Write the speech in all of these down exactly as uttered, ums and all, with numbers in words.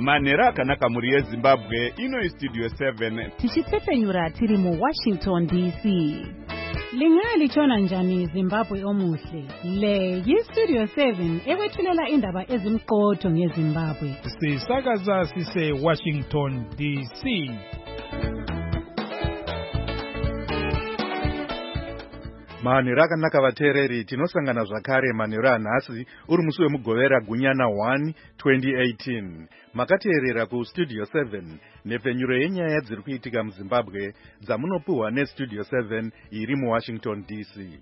manhero akanaka muri yezimbabwe. Ino istudio seven tichipfepenyura tiri muwashington D C. Lingalitshona njani Zimbabwe omuhle? Le yistudio seven ekwethulela indaba ezimqotho ngeZimbabwe. Sisakaza sise Washington D C. Manhero akanaka vateereri, tinosangana zvakare manhero anhasi uri musi wemugovera gunyana one twenty eighteen. Makateerera kustudio seven nepfenyuro yenyaya dziri kuitika muZimbabwe dzamunopuhwa nestudio seven iri muWashington D C.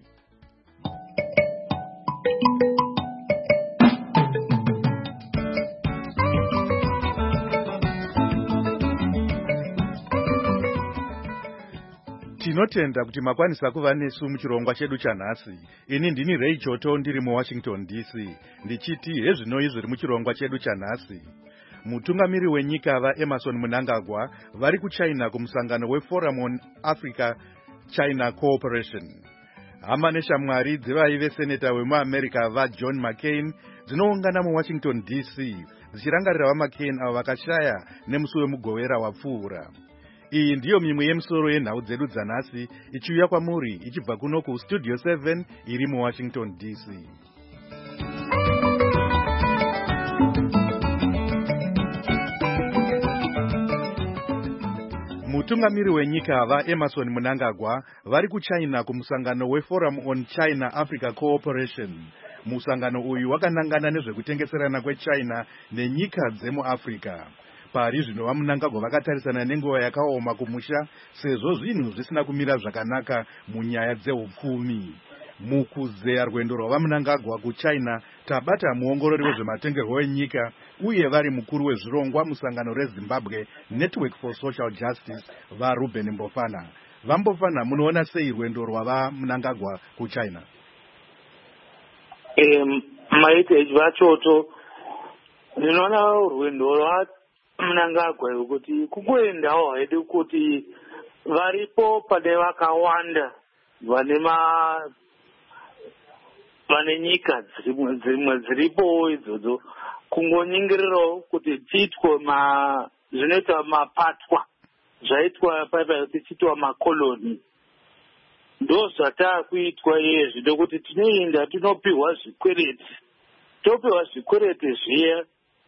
Tinotenda kuti makwanisa kuva nesu muchirongwa chedu chanhasi. Ini ndini Ray Choto ndiri muWashington D C. Ndichiti hezvinoi zviri muchirongwa chedu chanhasi. Mutungamiri wenyika vaEmerson Mnangagwa vari kuChina kumusangano weForum on Africa China Cooperation. Hama neshamwari dzevaive seneta wemuAmerica vaJohn McCain dzinoungana muWashington D C dzichirangarira vaMcCain avo vakashaya nemusi wemugovera wapfuura. Iyi ndiyo mimwe yemisoro yenhau dzedu dzanhasi ichiuya kwamuri ichibva kuno kustudio seven iri muWashington D C. Mutungamiri wenyika vaEmerson Mnangagwa vari kuChina kumusangano weForum on China Africa Cooperation. Musangano uyu wakanangana nezvekutengeserana kweChina nenyika dzemuAfrica. Pari zvino Mnangagwa vakatarisana nenguva yakaoma kumusha sezvo zvinhu zvisina kumira zvakanaka munyaya dzeupfumi. Mukuzeya rwendo rwavaMnangagwa kuChina tabata muongorori wezvematengerwo enyika uye vari mukuru wezvirongwa musangano reZimbabwe Network for Social Justice vaRuben Mbofana. VaMbofana, munoona sei rwendo rwavaMnangagwa kuChina? Um, maite vachoto ndinoona rwendo rwa Mnangagwa yokuti kukuendawo hedu kuti varipo pane vakawanda vane ma vane nyika dzimwe dziripo idzodzo kungonyingirirawo kuti tiitwe ma zvinoitwa mapatwa zvaitwa paipa tichitwa makoloni ndo zvatakuitwa izvi ndokuti tinoenda tinopiwa zvikwereti topiwa zvikwereti zviya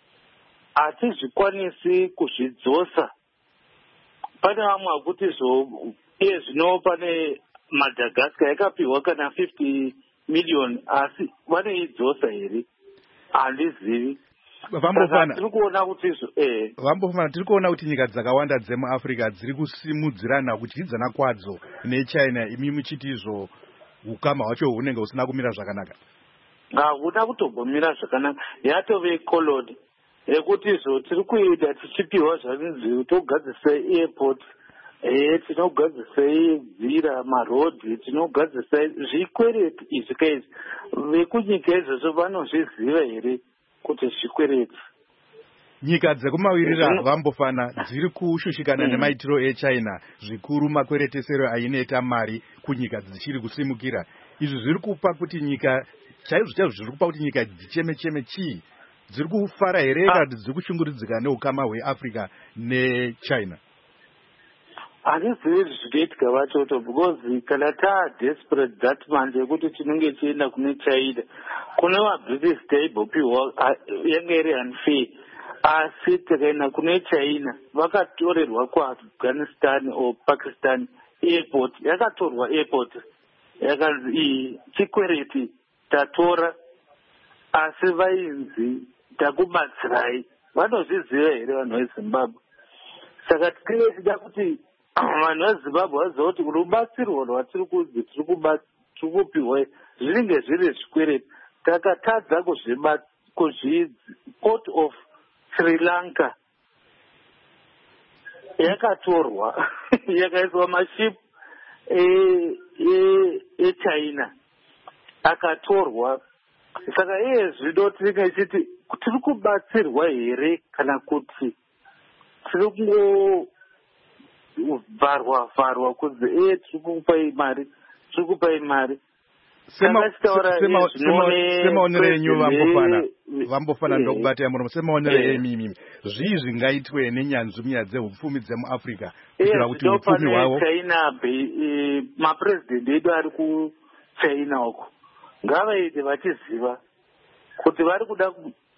hatizvikwanisi kuzvidzosa. Pane vamwe vakuti iye zvino pane Madagascar yakapiwa kana fifty million asi vanoidzosa here handizivi. VaMbofana, tiri kuona kuti eh VaMbofana tiri kuona kuti nyika dzakawanda dzemuAfrica dziri kusimudzirana kudyidzana kwadzo neChina, imi muchiti izvo ukama hwacho hunenge husina kumira zvakanaka. Hahuna kutombomira zvakanaka, yatove koloni ekuti zvo tiri kuenda tichipiwa zvaninzi togadzisa airport, eh tinogadzisa nzira, marodhi, tinogadzisa zvikwereti izvi kaizvi. Vekunyika izvozvo vanozviziva here kuti zvikwereti? Nyika dzekumawirira VaMbofana dziri kushushikana mm. nemaitiro eChina, zvikuru makweretesero ainoita mari kunyika dzichiri kusimukira. Izvi zviri kupa kuti nyika chaizvo chaizvo zviri kupa kuti nyika dzicheme cheme chii? Dziri kufara here kana kuti dziri kushungurudzika neukama hweAfrica neChina? Handizivi zvinoitika vachoto, because kana taa desperate that manje yekuti tinenge tienda kune China, kune vaBritish taimbopiwa yange iri unfair, asi tikaenda kune China vakatorerwa kuAfghanistan or Pakistan airport, yakatorwa airport yakanzi iyi chikwereti tatora, asi vainzi takubatsirai. Vanozviziva here vanhu veZimbabwe? Saka tinenge tichida kuti vanhu veZimbabwe vaziva kuti rubatsirwa rwatiri kunzi tiri kupiwa zvinenge zviri zvikwereti. Takatadza kuzvidzi. Port of Sri Lanka yakatorwa yakaiswa maship eChina akatorwa. Saka iye zvino tinenge tichiti tiri kubatsirwa here kana kuti tiri kungovharwa vharwa kunzi e tiri kupai mari tiri kupai mari. semaonere enyu vambofana vambofana ndokubata yamuromo semaonere emimi zvii zvingaitwe nenyanzvi munyaya dzehupfumi dzemuafrica kuitira kuti upfumi hwavo china mapurezidendi edu ari kuchina uko ngavaite vachiziva kuti vari kuda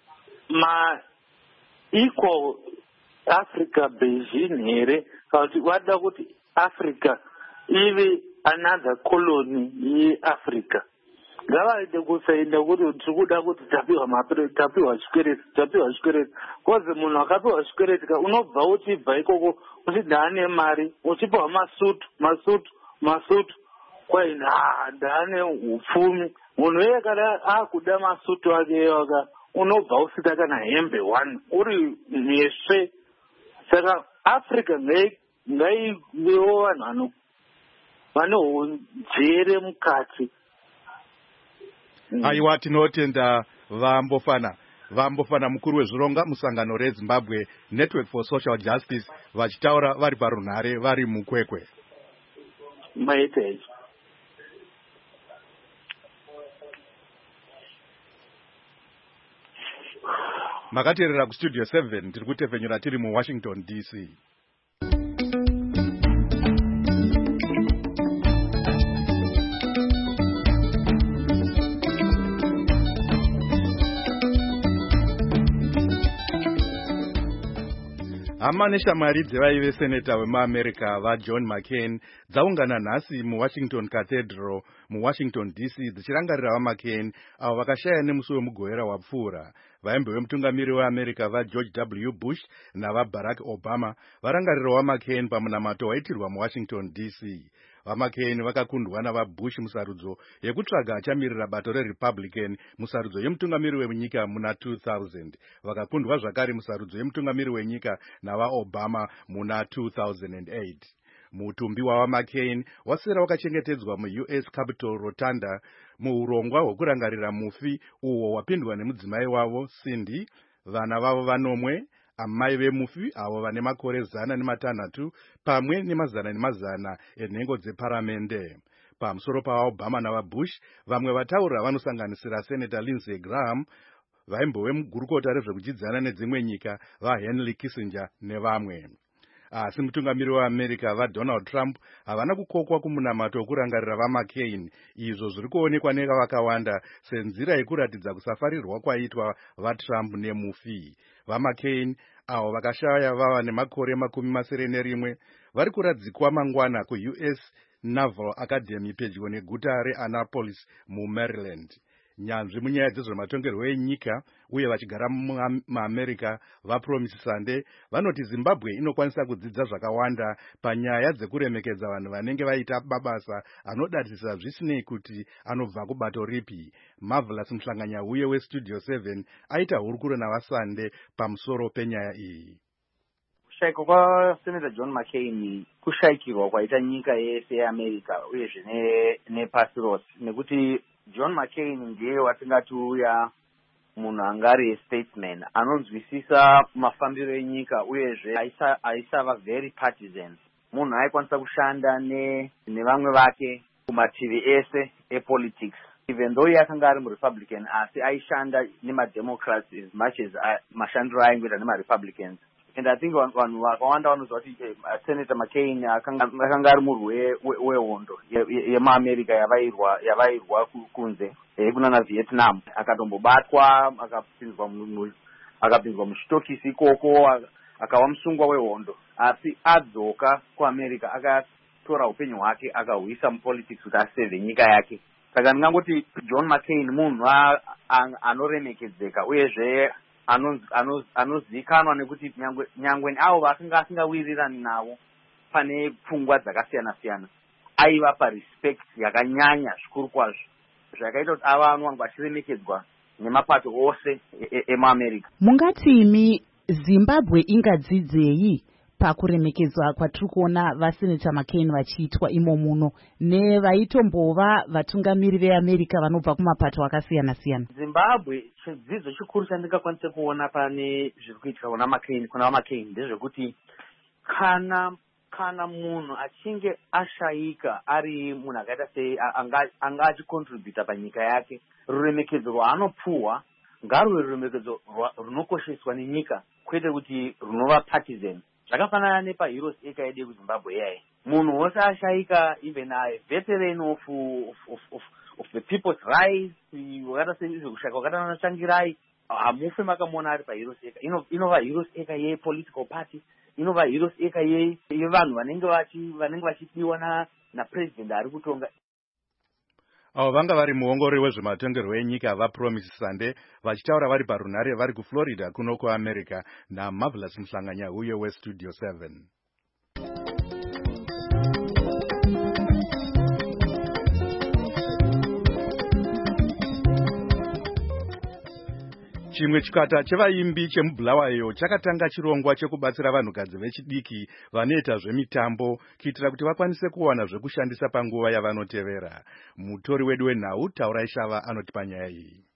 ma-equal Africa Beijing here kana kuti vada kuti Africa ive another colony yeAfrica. Ngavaite kusaina kuti tiri kuda kuti tapiwa mapuresi tapiwa chikwereti tapiwa chikwereti kozi munhu akapiwa chikwereti ka unobva uchibva ikoko uchidhaane mari uchipiwa masutu masutu masutu kwai ndaane upfumi munhu weye kana akuda masutu ake aka unobva usita kana hembe one uri nesve. Saka Africa ngaivewo vanhu vane hunzvere mukati. Aiwa tinotenda vambofana vambofana mukuru wezvironga musangano reZimbabwe Network for Social Justice vachitaura vari parunhare vari mukwekwe. Maite makateerera kustudio seven tiri kutefenyura tiri muWashington D C. Hama neshamwari dzevaive seneta wemuamerica vaJohn McCain dzaungana nhasi muWashington Cathedral muWashington D C dzichirangarira vaMcCain avo vakashaya nemusi wemugowera wapfuura. Vaimbe vemutungamiri weAmerica vaGeorge W Bush navaBarack Obama varangarira vaMcCain pamunamato waitirwa muWashington D C. VaMcCain vakakundwa navaBush musarudzo yekutsvaga achamirira bato reRepublican musarudzo yemutungamiri wenyika muna two thousand. Vakakundwa zvakare musarudzo yemutungamiri wenyika navaObama muna two thousand eight. Mutumbi wavaMcCain wasera wakachengetedzwa muU S Capitol Rotunda muurongwa hwekurangarira mufi uwo wapindwa nemudzimai wavo Cindy, vana vavo vanomwe, amai vemufi avo vane makore zana nematanhatu pamwe nemazana nemazana enhengo dzeparamende. Pamusoro pavaObama navaBush, vamwe vataura vanosanganisira Senator Lindsey Graham, vaimbowe mugurukota rezvekudyidzana nedzimwe nyika vaHenry Kissinger nevamwe. Asi mutungamiri weAmerica vaDonald Trump havana kukokwa kumunamato wekurangarira vaMcCain, izvo zviri kuonekwa nevakawanda senzira yekuratidza kusafarirwa kwaitwa vaTrump nemufi. VaMcCain avo vakashaya vava nemakore makumi masere nerimwe vari kuradzikwa mangwana kuU S Naval Academy pedyo neguta reAnnapolis muMaryland. Nyanzvi munyaya dzezvematongerwo enyika uye vachigara muAmerica vaPromise Sunday vanoti Zimbabwe inokwanisa kudzidza zvakawanda panyaya dzekuremekedza vanhu vanenge vaita mabasa anodatisisa zvisinei kuti anobva kubato ripi. Marvelous Mhlanganya uye weStudio seven aita hurukuro navaSunday pamusoro penyaya iyi. Kushaikwa kwaSenator John McCain kushaikirwa kwaita nyika yese yeAmerica uyezve nepasi rose nekuti John McCain ndiye watingati uya munhu angari statesman anonzwisisa mafambiro enyika uyezve aisava very partisan. Munhu aikwanisa kushanda nevamwe vake kumativi ese epolitics. Even though yakanga ari muRepublican asi aishanda nemademocrats as much as mashandiro aingoita nemaRepublicans. And I think vanhu vakawanda vanoziva kuti Senator McCain akanga ari murwi wehondo yemuAmerica yavairwa yavairwa kunze kunana Vietnam, akatombobatwa akapinzwa muchitokisi ikoko akava musungwa wehondo, asi adzoka kuAmerica akatora upenyu hwake akahwisa mupolitics kuti aseve nyika yake. Saka ndingangoti John McCain munhu anoremekedzeka uyezve anozikanwa nekuti nyangwe avo vakanga asingawirirani navo pane pfungwa dzakasiyana siyana aivapa respect yakanyanya zvikuru kwazvo zvakaita kuti ava vanhu vachiremekedzwa nemapato ose emuAmerica. Mungati imi Zimbabwe ingadzidzei pakuremekedzwa kwatiri kuona vaSenator McCain vachiitwa imo muno nevaitombova vatungamiri veAmerica vanobva kumapato akasiyana siyana? Zimbabwe chidzidzo chikuru chandingakwanisa kuona pane zviri kuitika kuna McCain kuna vaMcCain ndezvekuti kana kana munhu achinge ashaika ari munhu akaita sei anga achikontributa panyika yake, ruremekedzo rwaanopuhwa ngaruve ruremekedzo runokosheswa nenyika kwete kuti runova partisan. Zvakafanana nepaheroes eka yedu kuZimbabwe yayi, munhu wose ashaika, even a veteran of, of, of, of, of the people's rights, wakata seizvo kushaka wakata nanoshangirai, hamufe makamona ari paheroes eka. Inova heroes eka ye political party, inova heroes eka ye vanhu vanenge vanenge vachidiwa na na president ari kutonga. Avo vanga vari muongori wezvematongerwo enyika vaPromise Sande vachitaura vari parunhare vari kuFlorida kuno kuAmerica naMarvelous Mhlanganya uye weStudio seven. Chimwe chikwata chevaimbi chemubulawayo chakatanga chirongwa chekubatsira vanhukadzi vechidiki vanoita zvemitambo kuitira kuti vakwanise kuwana zvekushandisa panguva yavanotevera. Mutori wedu wenhau Taurai Shava anotipa nyaya iyi.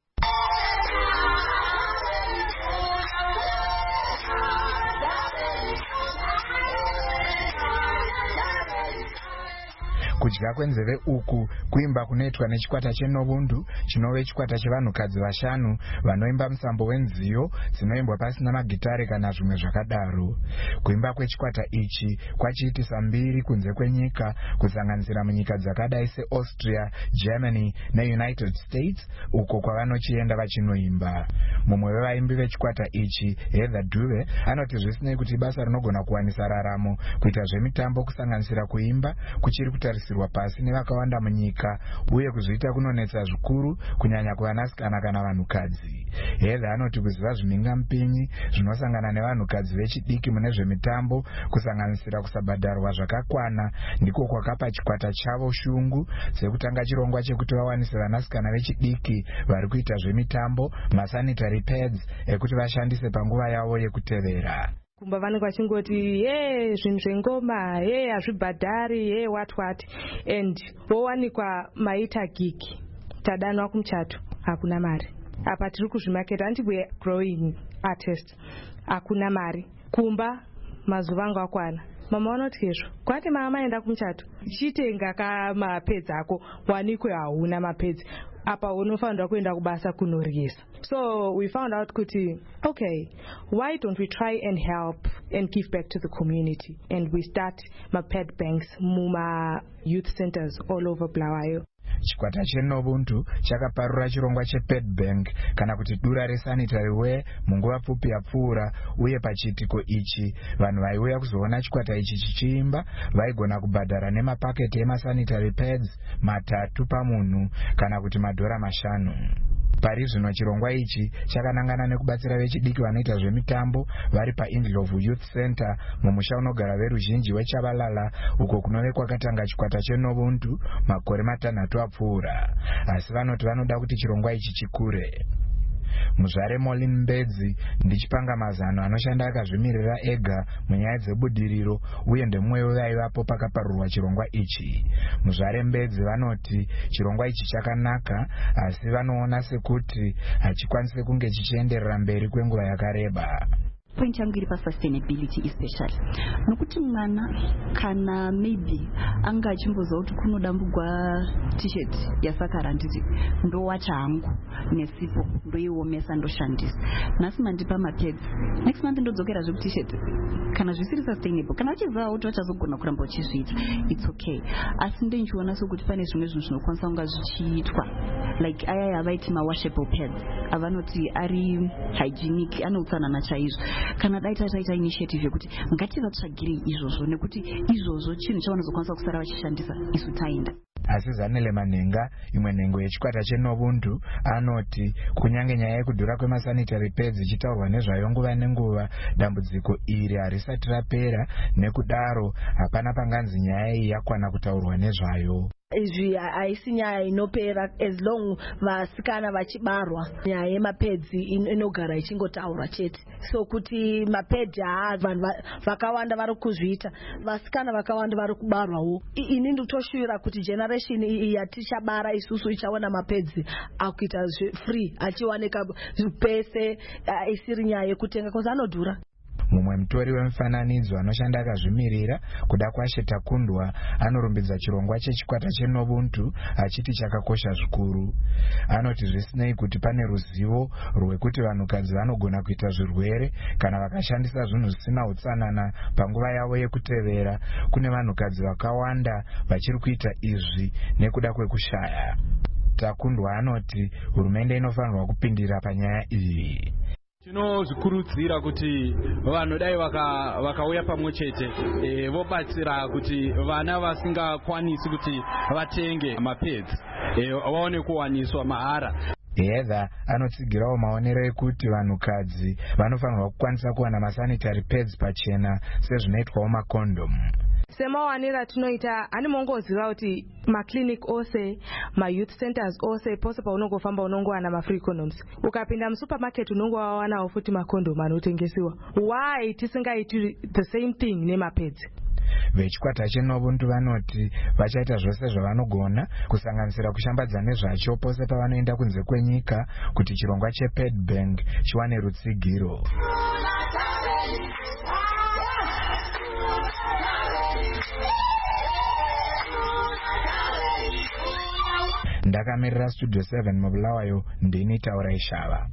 Kudya kwenzeve uku kuimba kunoitwa nechikwata cheNobundu chinove chikwata chevanhukadzi vashanu vanoimba musambo wenziyo dzinoimbwa pasina magitare kana zvimwe zvakadaro. Kuimba kwechikwata ichi kwachiitisa mbiri kunze kwenyika kusanganisira munyika dzakadai seAustria, Germany neUnited States uko kwavanochienda vachinoimba. Mumwe wevaimbi vechikwata ichi, Heather Duve, anoti zvisinei kuti basa rinogona kuwanisa raramo kuita zvemitambo kusanganisira kuimba kuchiri kutarisa pasi nevakawanda munyika uye kuzviita kunonetsa zvikuru kunyanya kuvanasikana kana vanhukadzi. Heather anoti kuziva zvimhingamupinyi zvinosangana nevanhukadzi vechidiki mune zvemitambo kusanganisira kusabhadharwa zvakakwana ndiko kwakapa chikwata chavo shungu dzekutanga chirongwa chekuti vawanise vanasikana vechidiki vari kuita zvemitambo masanitary pads ekuti vashandise panguva yavo yekutevera. Kumba vanenge vachingoti ye zvinhu zvengoma ye hazvibhadhari ye what what and vowanikwa maita gigi tadanwa kumuchato hakuna mari. Apa tiri kuzvimaketa handibwe growing artist hakuna mari. Kumba mazuva anga akwana mama vanoti izvo kwati mama maenda kumuchato chitenga kamapedzi ako wanikwe hauna mapedzi apa unofanirwa kuenda kubasa kunoryisa. So we found out kuti okay, why don't we try and help and give back to the community, and we start maped banks muma youth centers all over Bulawayo. Chikwata cheNobundu chakaparura chirongwa cheped bank kana kuti dura resanitary ware munguva pfupi yapfuura, uye pachiitiko ichi vanhu vaiuya kuzoona chikwata ichi chichiimba vaigona kubhadhara nemapaketi emasanitary pads matatu pamunhu kana kuti madhora mashanu. Pari zvino chirongwa ichi chakanangana nekubatsira vechidiki vanoita zvemitambo vari paIndlovu Youth Center mumusha unogara veruzhinji weChabalala uko kunove kwakatanga chikwata cheNobundu makore matanhatu apfuura, asi vanoti vanoda kuti chirongwa ichi chikure. Muzvare Molin Mbedzi ndichipanga mazano anoshanda akazvimirira ega munyaya dzebudiriro uye ndemumwe wevaivapo pakaparurwa chirongwa ichi. Muzvare Mbedzi vanoti chirongwa ichi chakanaka asi vanoona sekuti hachikwanisi kunge chichienderera mberi kwenguva yakareba. Point yangu iri pasustainability especially nokuti mwana kana maybe anga achimboziva kuti kunodambugwa t-shirt yasakara nditi ndowacha hangu nesipo ndoiomesa ndoshandisa nhasi mandipa mapads next month ndodzokera zveku t-shirt kana zvisiri sustainable kana vachiziva kuti vachazogona kuramba uchizviita it's okay, asi ndochiona sokuti pane zvimwe zvinhu zvinokwanisa kunga zvichiitwa like aya yavaiti mawashable pads avanoti ari hygienic ane utsanana chaizvo. Kana dai taita initiative yekuti ngativatsvagirei izvozvo nekuti izvozvo chinhu chavanozokwanisa kusara vachishandisa isu taenda. Asi Zanele Manenga, imwe nhengo yechikwata cheNobundu, anoti kunyange nyaya yekudhura kwemasanitary pads ichitaurwa nezvayo nguva nenguva, dambudziko iri harisati rapera, nekudaro hapana panganzi nyaya iyi yakwana kutaurwa nezvayo. Izvi haisi nyaya inopera as long vasikana vachibarwa nyaya yemapedzi inogara ichingotaurwa chete. So kuti mapedzi vanhu vakawanda vari kuzviita, vasikana vakawanda vari kubarwawo. Ini nditoshuvira kuti generation iyi yatichabara isusu ichaona mapedzi akuita free achiwanika pese, isiri nyaya yekutenga kozi anodhura. Mumwe mutori wemufananidzo anoshanda akazvimirira kuda kwashe Takundwa anorumbidza chirongwa chechikwata cheNobuntu achiti chakakosha zvikuru. Anoti zvisinei kuti pane ruzivo rwekuti vanhukadzi vanogona kuita zvirwere kana vakashandisa zvinhu zvisina utsanana panguva yavo yekutevera, kune vanhukadzi vakawanda vachiri kuita izvi nekuda kwekushaya. Takundwa anoti hurumende inofanirwa kupindira panyaya iyi. Tinozvikurudzira kuti vanhu dai vakauya pamwe chete vobatsira kuti vana vasingakwanisi kuti vatenge mapads vaone kuwaniswa mahara. Heather anotsigirawo maonero ekuti vanhukadzi vanofanirwa kukwanisa kuwana masanitary pads pachena sezvinoitwawo makondomu. Semawanira tunoita ani mongoziva kuti maclinic ose, mayouth centers ose pose paunongofamba unongowana mafree economs. Ukapinda musupermarket unongowanawo futi makondomu anotengesiwa. Why tisingaiti the same thing nemapads? Vechikwata cheNobuntu vanoti vachaita zvose zvavanogona kusanganisira kushambadza nezvacho pose pavanoenda kunze kwenyika kuti chirongwa chepad bank chiwane rutsigiro. Ndakamirira Studio seven mubulawayo ndini Taura Ishava.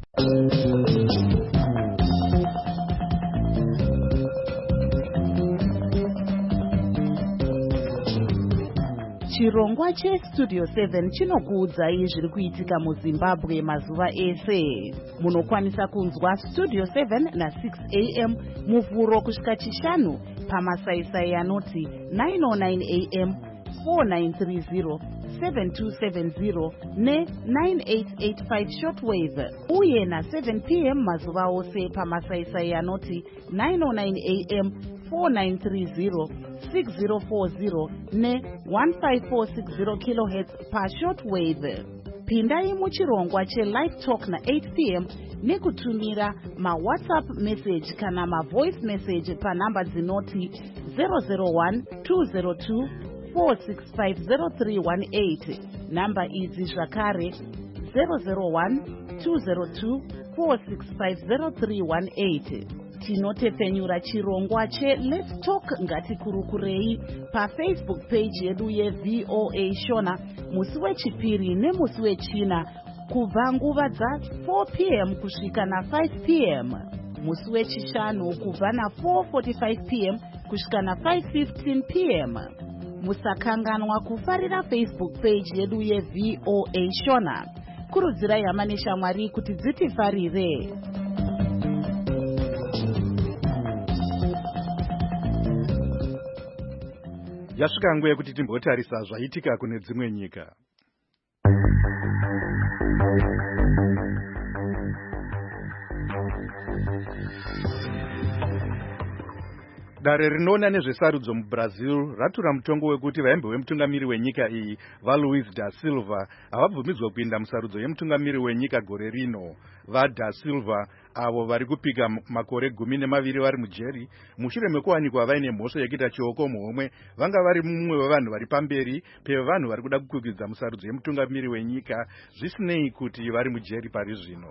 Chirongwa cheStudio seven chinokuudzai zviri kuitika muZimbabwe mazuva ese. Munokwanisa kunzwa Studio seven na six a m muvhuro kusvika chishanu pamasaisai anoti nine oh nine a m, four nine three zero, seven two seven zero ne nine eight eight five shortwave, uye na seven p m mazuva ose pamasaisai anoti nine oh nine a m, four nine three zero, six zero four zero ne one five four six zero kilohertz pa shortwave. Pindai muchirongwa cheLive Talk na eight p m nekutumira ma WhatsApp message kana ma voice message pa namba dzinoti zero zero one two zero two four six five zero three one eight. Namba idzi zvakare zero zero one two zero two four six five zero three one eight. Tinotepfenyura chirongwa che Let's Talk Ngatikurukurei pa Facebook page yedu ye V O A Shona musi wechipiri nemusi wechina kubva nguva dza four p m kusvika na five p m, musi wechishanu kubva na four forty-five p m kusvika na five fifteen p m. Musakanganwa kufarira Facebook page yedu ye V O A Shona. Kurudzirai hama neshamwari kuti dzitifarire. Yasvika nguva yekuti timbotarisa zvaitika kune dzimwe nyika. Dare rinoona nezvesarudzo muBrazil ratura mutongo wekuti vaimbe wemutungamiri wenyika iyi vaLuiz da Silva havabvumidzwa kuinda musarudzo yemutungamiri wenyika gore rino. VaDa Silva avo vari kupika makore gumi nemaviri vari mujeri mushure mekuwanikwa vaine mhosva yekuita chioko muhomwe vanga vari mumwe wevanhu vari pamberi pevanhu vari kuda kukwikwidzwa musarudzo yemutungamiri wenyika zvisinei kuti vari mujeri pari zvino.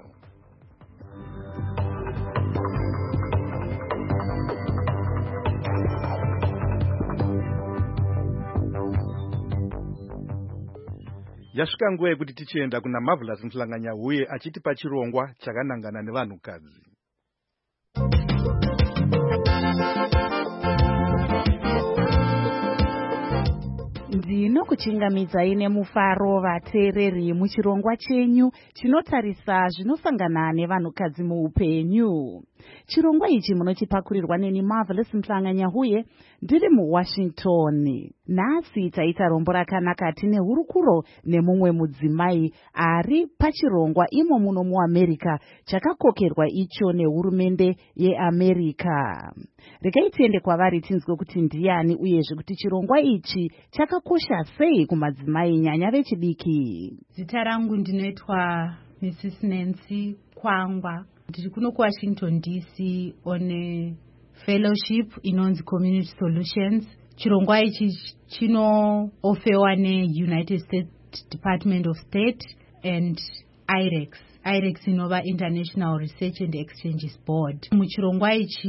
Yasvika nguva yekuti tichienda kuna Marvelous Mhlanganya-Huye achitipa chirongwa chakanangana nevanhukadzi. Ndinokuchingamidzai nemufaro vateereri muchirongwa chenyu chinotarisa zvinosangana nevanhukadzi muupenyu. Chirongwa ichi munochipakurirwa neni Marvelous Mhlanganya-Huye ndiri muWashington. Nhasi taita rombo rakanaka tine hurukuro nemumwe mudzimai ari pachirongwa imo muno muAmerica chakakokerwa icho nehurumende yeAmerica. Regai tiende kwavari tinzwe kuti ndiani uyezve kuti chirongwa ichi chakakosha sei kumadzimai nyanya vechidiki. Zita rangu ndinoitwa Missus Nancy Kwangwa. Ndiri kuno kuWashington D C on a fellowship inonzi Community Solutions. Chirongwa ichi chinoofewa neUnited States Department of State and I R E X. I R E X inova International Research and Exchanges Board. Muchirongwa ichi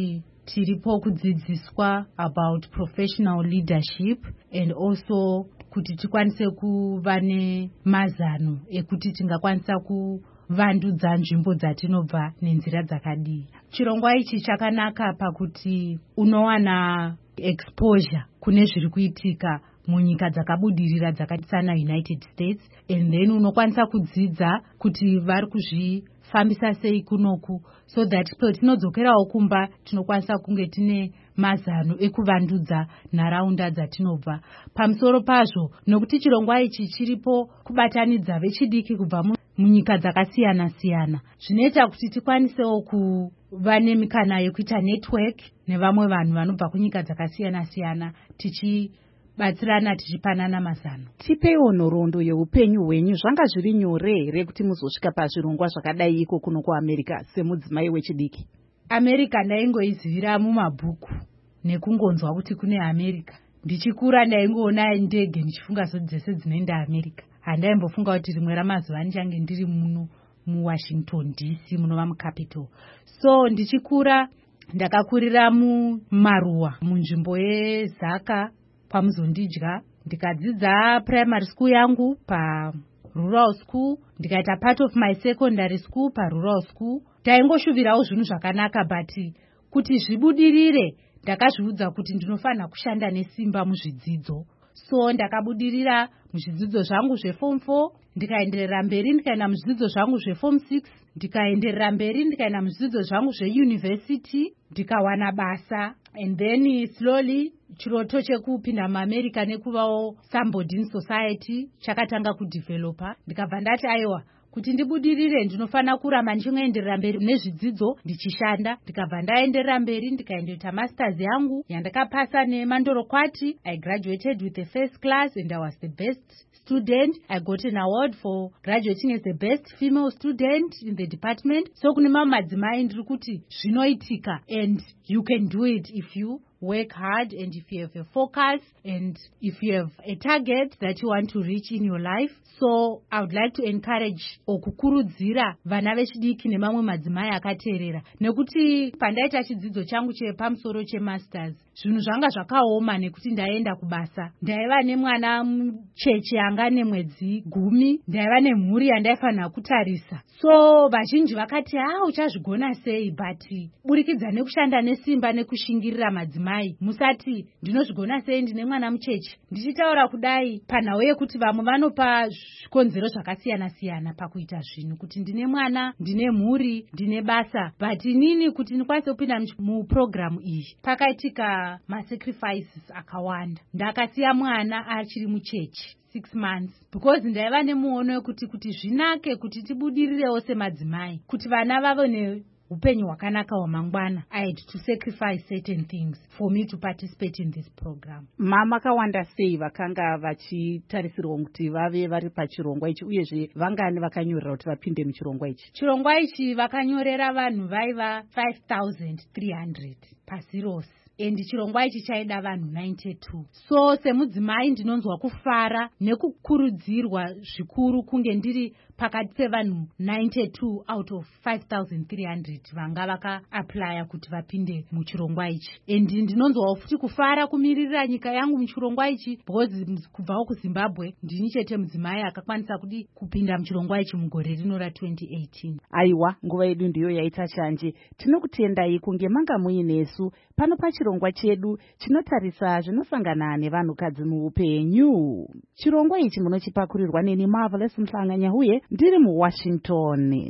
tiripo kudzidziswa about professional leadership and also kuti tikwanise kuva nemazano ekuti tingakwanisa kuvandudza nzvimbo dzatinobva nenzira dzakadii. Chirongwa ichi chakanaka pakuti unowana exposure kune zviri kuitika munyika dzakabudirira dzakatisana United States, and then unokwanisa kudzidza kuti vari kuzvifambisa sei kunoku, so that petinodzokerawo kumba tinokwanisa kunge tine mazano ekuvandudza nharaunda dzatinobva. Pamusoro pazvo, nokuti chirongwa ichi chiripo kubatanidza vechidiki kubva munyika dzakasiyana siyana, zvinoita kuti tikwanisewo kuva nemikana yekuita network nevamwe vanhu vanobva kunyika dzakasiyana siyana tichi batsirana tichipanana mazano. Tipeiwo nhoroondo yeupenyu hwenyu. Zvanga zviri nyore here kuti muzosvika pazvirongwa zvakadai iko kuno kuAmerica semudzimai wechidiki? America ndaingoizivira mumabhuku nekungonzwa kuti kune America. Ndichikura ndaingoona ndege ndichifunga zoti dzese dzinoenda America. Handaimbofunga kuti rimwe ramazuva ndichange ndiri muno muWashington D C munova mucapital. So ndichikura ndakakurira mumaruwa munzvimbo yeZaka pamuzondidya. Ndikadzidza primary school yangu pa rural school, ndikaita part of my secondary school pa rural school. Taingoshuvirawo zvinhu zvakanaka, but kuti zvibudirire ndakazviudza kuti ndinofanira kushanda nesimba muzvidzidzo. So ndakabudirira muzvidzidzo zvangu zveform four, ndikaenderera mberi ndikaenda muzvidzidzo zvangu zveform six, ndikaenderera mberi ndikaenda muzvidzidzo zvangu zveuniversity, ndikawana basa, and then slowly chiroto chekupinda muAmerica nekuvawo somebody in society chakatanga kudevelopa. Ndikabva ndati aiwa, kuti ndibudirire ndinofanira kuramba ndichingoenderera mberi nezvidzidzo ndichishanda. Ndikabva ndaenderera mberi ndikaendoita masters yangu yandakapasa nemandorokwati. I graduated with the first class and I was the best student. I got an award for graduating as the best female student in the department. So kune mamwe madzimai ndiri kuti zvinoitika, and you can do it if you work hard and if you have a focus and if you have a target that you want to reach in your life. So I would like to encourage okukurudzira vana vechidiki nemamwe madzimai akateerera, nekuti pandaita chidzidzo changu chepamusoro chemasters zvinhu zvanga zvakaoma nekuti ndaenda kubasa. Ndaiva nemwana mucheche anga nemwedzi gumi, ndaiva nemhuri yandaifanira kutarisa. So vazhinji vakati ha uchazvigona sei, but burikidza nekushanda nesimba nekushingirira madzimai musati ndinozvigona sei ndine mwana mucheche. Ndichitaura kudai panhau yekuti vamwe vanopa zvikonzero zvakasiyana siyana pakuita zvinhu, kuti ndine mwana, ndine mhuri, ndine basa, but inini kuti ndikwanise kupinda muprogramu iyi pakaitika masacrifices akawanda. Ndakasiya mwana achiri mucheche six months because ndaiva nemuono wekuti kuti zvinake kuti tibudirirewo semadzimai, kuti vana vave neupenyu hwakanaka hwamangwana. I had to sacrifice certain things for me to participate in this program. Mama kawanda sei vakanga vachitarisirwa kuti vave vari pachirongwa ichi, uyezve vangani vakanyorera kuti vapinde muchirongwa ichi? Chirongwa ichi vakanyorera vanhu vaiva five thousand three hundred pasi rose, and chirongwa ichi chaida vanhu ninety-two. So semudzimai ndinonzwa kufara nekukurudzirwa zvikuru kunge ndiri pakati pevanhu ninety-two out of five thousand three hundred vanga vaka-aplya kuti vapinde muchirongwa ichi. And ndinonzwawo futi kufara kumiririra nyika yangu muchirongwa ichi, because kubvawo kuZimbabwe ndini chete mudzimai akakwanisa kuti kupinda muchirongwa ichi mugore rino ra twenty eighteen. Aiwa, nguva yedu ndiyo yaita chanje. Tinokutendai kunge manga muinesu pano pachirongwa chedu chinotarisa zvinosangana nevanhukadzi muupenyu. Chirongwa ichi munochipakurirwa neni Marvelous Mhlanganya huye ndiri muWashington.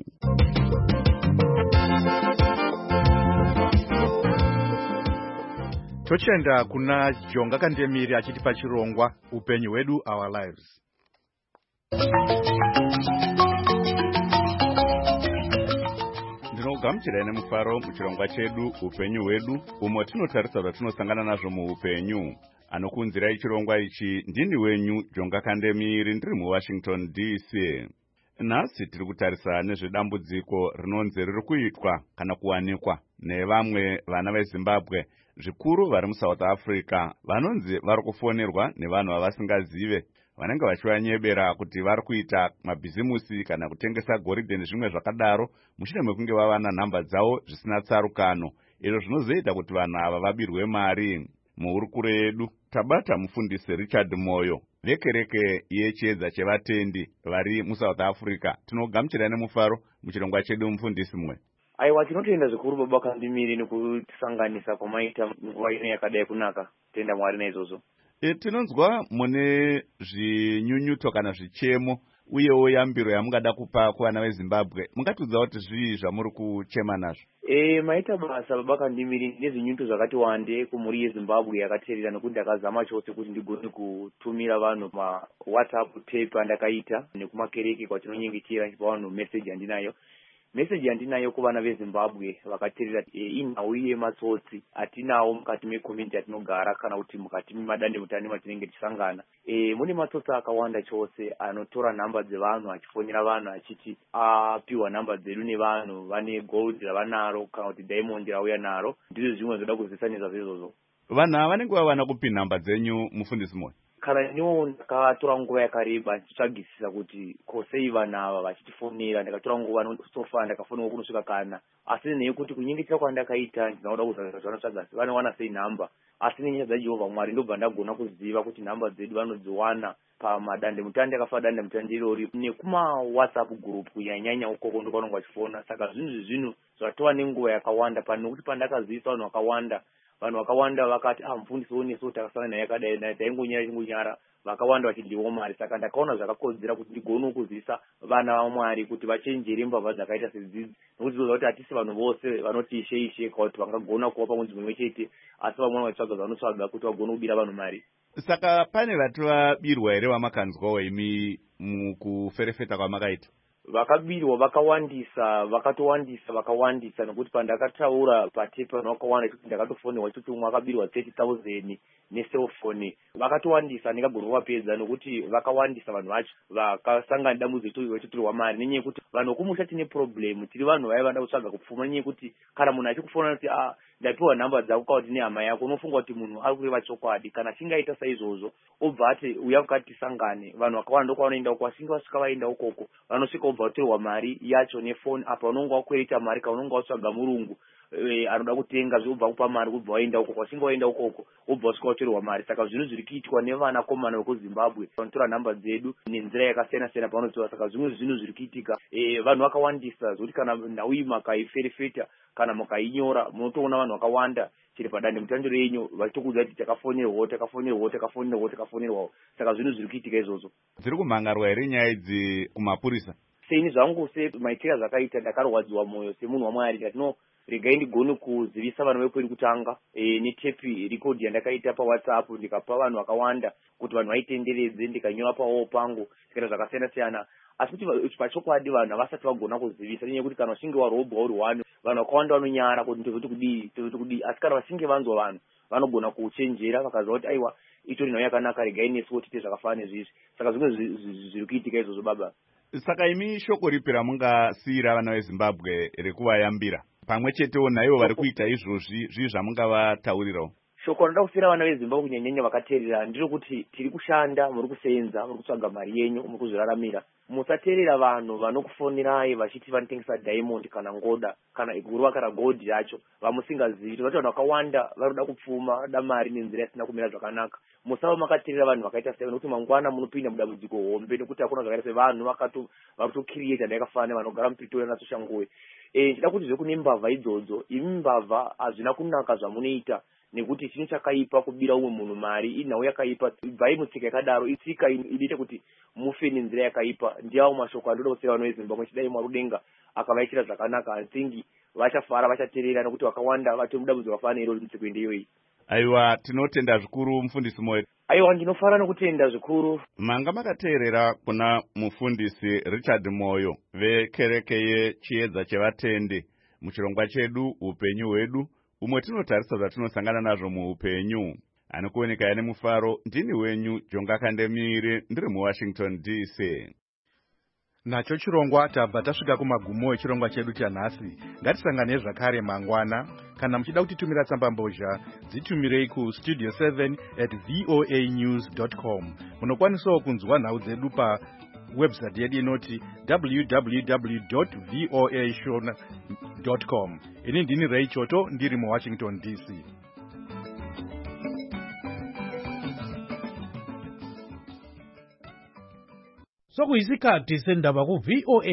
Tochenda kuna Jonga Kandemiri achitipa chirongwa upenyu hwedu, our lives. Ndinogamuchira nemufaro muchirongwa chedu upenyu hwedu, umo tinotarisa zvatinosangana nazvo muupenyu. Anokunzirai chirongwa ichi ndini wenyu Jonga Kandemiri, ndiri muWashington D C. Nhasi tiri kutarisa nezvedambudziko rinonzi riri kuitwa kana kuwanikwa nevamwe vana veZimbabwe, zvikuru vari muSouth Africa, vanonzi vari kufonerwa nevanhu vavasingazive, vanenge vachivanyebera kuti vari kuita mabhizimusi kana kutengesa goridhe nezvimwe zvakadaro, mushure mekunge vava nanhamba dzavo zvisina tsarukano. izvo zvinozoita kuti vanhu ava vabirwe mari. Muhurukuro yedu tabata mufundisi Richard Moyo vekereke yechiedza chevatendi vari muSouth Africa. Tinogamuchira nemufaro muchirongwa chedu mufundisi mwe. Aiwa, tinotenda zvikuru baba Kandimiri nekutisanganisa kwamaita nguva ino yakadai kunaka. Tenda Mwari naizvozvo. E, tinonzwa mune zvinyunyuto kana zvichemo uyewo yambiro yamungada kupa kuvana veZimbabwe. Mungatudza kuti zvii zvamuri kuchema nazvo? E, maita basa baba Kandimiri nezvinyunyuto zvakati wande kumhuri yeZimbabwe yakateerera, nekuti ndakazama chose kuti ndigone kutumira vanhu ma WhatsApp tape andakaita nekumakereke kwatinonyengetera ndichipa vanhu message andinayo. Message yandinayo kuvana veZimbabwe vakateerera e, inhau yematsotsi atinawo mukati mecommunity atinogara kana kuti mukati memadande mutande matinenge tichisangana. E, mune matsotsi akawanda chose anotora nhamba dzevanhu achifonera vanhu achiti apiwa nhamba dzedu nevanhu vane gold ravanaro kana kuti diamond rauya naro. Ndizvo zvimwe zvoda kuzisanisa zvezvozvo. Vanhu ava vanenge vavana kupi nhamba dzenyu mufundisi Moyo? Kana niwo ndakatora nguva yakareba ndichitsvagisisa kuti kosei vanhu ava vachitifonera. Ndakatora nguva nosofa ndakafonera kunosvika kana, asi nekuti kunyengetera kwandakaita ndinoda kuziva zvavanotsvaga vanowana sei nhamba. Asi nenyaya dzaJehovha Mwari ndobva ndagona kuziva kuti nhamba dzedu vanodziwana pamadande mutande akafa dande mutande irori nekuma WhatsApp group kunyanyanya ukoko ndokwanonga vachifona. Saka zvinhu zvinhu zvatova nenguva yakawanda pano, nekuti pandakazivisa vanhu vakawanda vanhu vakawanda vakati ah mufundisi woneso takasana naye akadai naye taingonyara chingonyara vakawanda vachidliwa mari. Saka ndakaona zvakakodzera kuti ndigone kuzivisa vana vaMwari kuti vachenjere mbavha dzakaita sedzidzi, nekuti toziva kuti hatisi vanhu vose vanoti ishe ishe kuti vangagona kuva pamunzvimbo imwe chete, asi vamwe vachitsvaga zvavanotsvaga kuti vagone kubira vanhu mari. Saka pane vati vabirwa here vamakanzwawo imi mukuferefeta kwamakaita? Vakabirwa vakawandisa vakatowandisa vakawandisa, nekuti pandakataura patepa vanhu vakawanda kuti ndakatofonerwa kuti umwe akabirwa thirty thousand neselfoni. Vakatowandisa ndingagona kuvapedza nekuti vakawandisa vanhu vacho vakasangana dambudziko vachitorwa mari. Nenyaya yekuti vanhu vokumusha tine problem, tiri vanhu vaya vada kutsvaga kupfuma. Nenyaya yekuti kana munhu achikufonera kuti ah ndapiwa nhamba dzako kuti nehama yako, unofunga kuti munhu ari kureva chokwadi. Kana chingaita saizvozvo obva ati uya kukati tisangane, vanhu vakawanda ndokwavanoenda uko. Vasinge vasvika vaenda ukoko vanosvika obva vatorwa mari yacho nefoni. Apa unonge wakwereta mari kana unonge watsvaga murungu e, anoda kutenga zvinobva kupa mari kubva waenda ukoko. Vasinge waenda ukoko obva wasvika watorwa mari. Saka zvinhu zviri kuitwa nevana komana vekuZimbabwe vanotora nhamba dzedu nenzira yakasiyana siyana pavanotora. Saka zvimwe zvinhu zviri kuitika e, vanhu vakawandisa zvokuti kana nhau iyi makaiferefeta kana mukainyora munotoona vanhu vakawanda chiri padande mutande renyu vachitokuudza kuti takafonerwawo takafonerwawo takafonerwawo takafonerwawo. Saka zvinhu zviri kuitika izvozvo. Dziri kumhangarwa here nyaya idzi kumapurisa? Seni zvangu semaitira zvakaita ndakarwadziwa mwoyo semunhu waMwari ndikati no regai ndigone kuzivisa vanhu vekwedu kutanga e, netepi record yandakaita paWhatsApp ndikapa vanhu vakawanda kuti vanhu vaitenderedze, ndikanyora pawo pangu zvikaita zvakasiyana siyana. Asi kuti pachokwadi vanhu havasati vagona kuzivisa, nenyaya yekuti kana vachinge varobwa uri wani vanhu vakawanda vanonyara kuti ndozvoti kudii ndozvoti kudii. Asi kana vachinge vanzwa vanhu vanogona kuchenjera vakaziva kuti aiwa itori nhau yakanaka, regai nesuwo tiite zvakafanana nezvizvi. Saka zvimwe zviri kuitika izvozvo baba. Saka imi shoko ripi ramungasiyira vana veZimbabwe rekuvayambira pamwe chetewo naivo vari kuita izvozvi zvii zvamungavataurirawo? Shoko rinoda kusiyira vana veZimbabwe kunyanyanya vakateerera ndiro kuti tiri kushanda, muri kusenza, muri kutsvaga mari yenyu, muri kuzviraramira. Musateerera vanhu vanokufonirai vachiti vanotengesa diamond kana ngoda kana iguruva kana gold yacho vamusingazivi. Tovati vanhu vakawanda varoda kupfuma, vanoda mari nenzira isina kumira zvakanaka. Musava makateerera vanhu vakaita sei, nekuti mangwana munopinda mudambudziko hombe, nekuti hakuna zvakaita sevanhu vakato varikutokiriyeta ndakafana vanogara muPretoria naSoshanguve. Eh ndida kuti zvekune mbavha idzodzo, imi mbavha hazvina kunaka zvamunoita, nekuti chino chakaipa kubira umwe munhu mari inhau yakaipa. Bvai mutsika yakadaro itsika inoita kuti mufe nenzira yakaipa. Ndiawo mashoko andoda kusiyira vanhu veZimbabwe chidai Mwari udenga akavaitira zvakanaka. Handithingi vachafara vachateerera, nekuti vakawanda vati mudambudziko wakafanana irori mutsiko iyoyi. Aiwa, tinotenda zvikuru mufundisi Moyo. Aiwa, ndinofara nokutenda zvikuru. Manga makateerera kuna mufundisi Richard Moyo vekereke yechiedza chevatendi muchirongwa chedu upenyu hwedu, umwe tinotarisa zvatinosangana nazvo muupenyu. Anokuoneka ane mufaro, ndini wenyu Jonga Kandemiri, ndiri muWashington D C. Nacho chirongwa tabva tasvika kumagumo echirongwa chedu chanhasi. Ngatisangane zvakare mangwana. Kana muchida kutitumira tsamba mbozha, dzitumirei ku studio seven at voa news dot com. Munokwanisawo kunzwa nhau dzedu pa website yedu inoti w w w dot voa dot com. Ini ndini Ray Choto ndiri muWashington D C. Sokuyisikhathi sendaba ku V O A